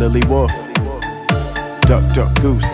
Lily Wolf, Duck, duck, goose.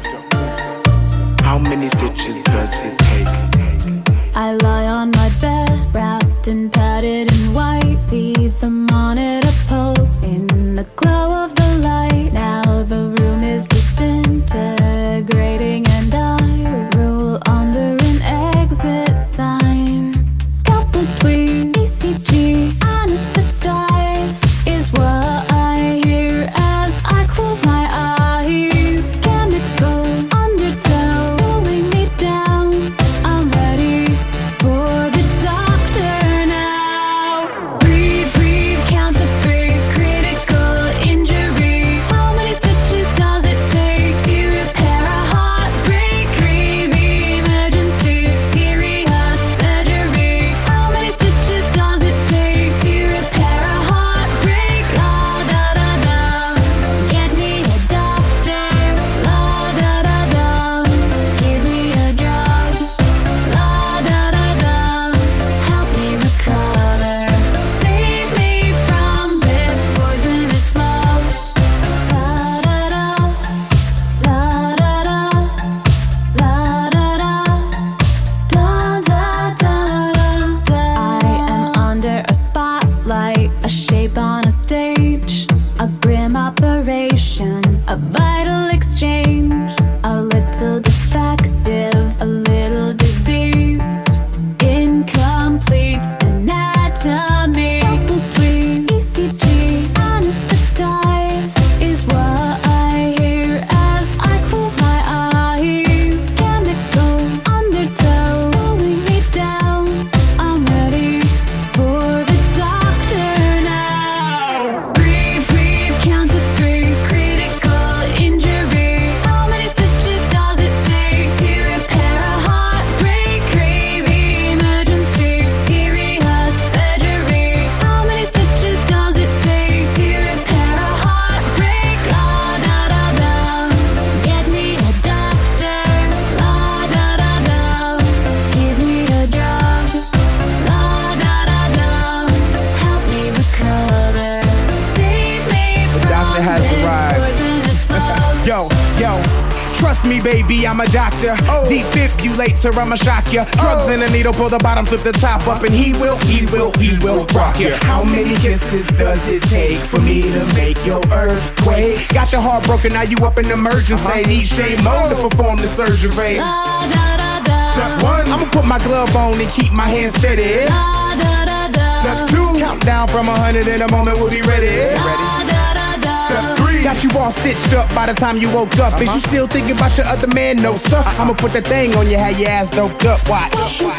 How many stitches does it take? I lie on my bed, wrapped and padded in white. See the monitor pose in the glow of the light. Now the room is disintegrating, and I roll under an exit sign. Scalpel, please. ECG, anesthetize is what I hear as I close my eyes. Chemical undertow pulling me down. I'm ready for the doctor now. Breathe, breathe, count to 3. Critical injury. How many stitches does it take to repair a heartbreak? Creamy emergency, serious surgery. How many stitches does it take to repair a heartbreak? La da da da, get me a doctor. La da da da, give me a drug. La da da da, help me recover. Save me from this poisonous love. La da da, la da da, la da da, da da da da. I am under a spotlight, a shape on a stage, a grim operation, a vital exchange, a little defective, a little diseased, incomplete anatomy. Scalpel, please. ECG, anesthetize is what I hear as I close my eyes. Chemical undertow pulling me down. I'm ready for the doctor now. Breathe, breathe, count to 3. Critical injury. How many stitches does it take to repair a heartbreak? Creamy emergency, serious surgery. How many stitches does it take to repair a heartbreak? La da da da, get me a doctor. La da da da, give me a drug. La da da da, help me recover. Save me from doctor has this arrived. poisonous love. Yo, trust me, baby, I'm a doctor. Defibrillator, I'ma shock ya. Drugs in a needle, pull the bottom, flip the top up, and he will rock ya. How many kisses does it take for me to make your earthquake? Got your heart broken, now you up in emergency. Need Shane Mo to perform the surgery. La da da da, Step 1, I'ma put my glove on and keep my hands steady. la da da da. Step 2, count down from 100 in a moment, we'll be ready. La da da da. Step 3, got you all stitched up by the time you woke up. Is you still thinking about your other man? No, sir. I'ma put that thing on you, have your ass doped up. Watch.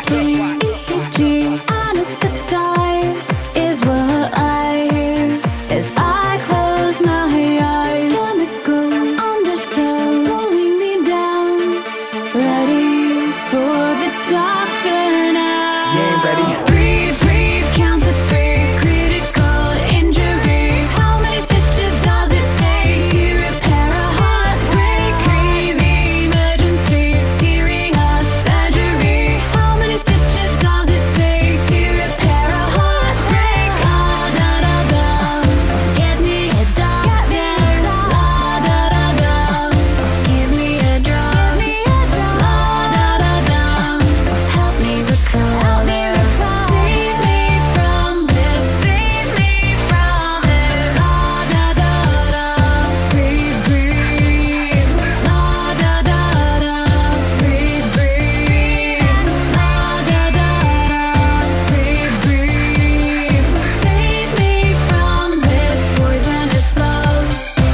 ECG, anesthetize is what I hear as I close my eyes. Chemical undertow pulling me down. Ready for the doctor now. You ain't ready? Breathe, breathe, count to 3. Critical injury. How many stitches does it take to repair a heartbreak? Creamy emergency, serious surgery. How many stitches does it take to repair a heartbreak? La da da da, get me a doctor. La da da da, give me a drug. La da da da, help me recover. Save me from this. Save me from it. La da da da, breathe, breathe. La da da da, breathe, breathe. La da da da, breathe, breathe. Save me from this poisonous love.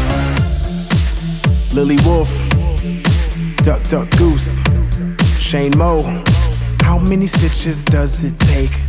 Lily Wolf, Duck, duck, goose. Shane Mo, how many stitches does it take?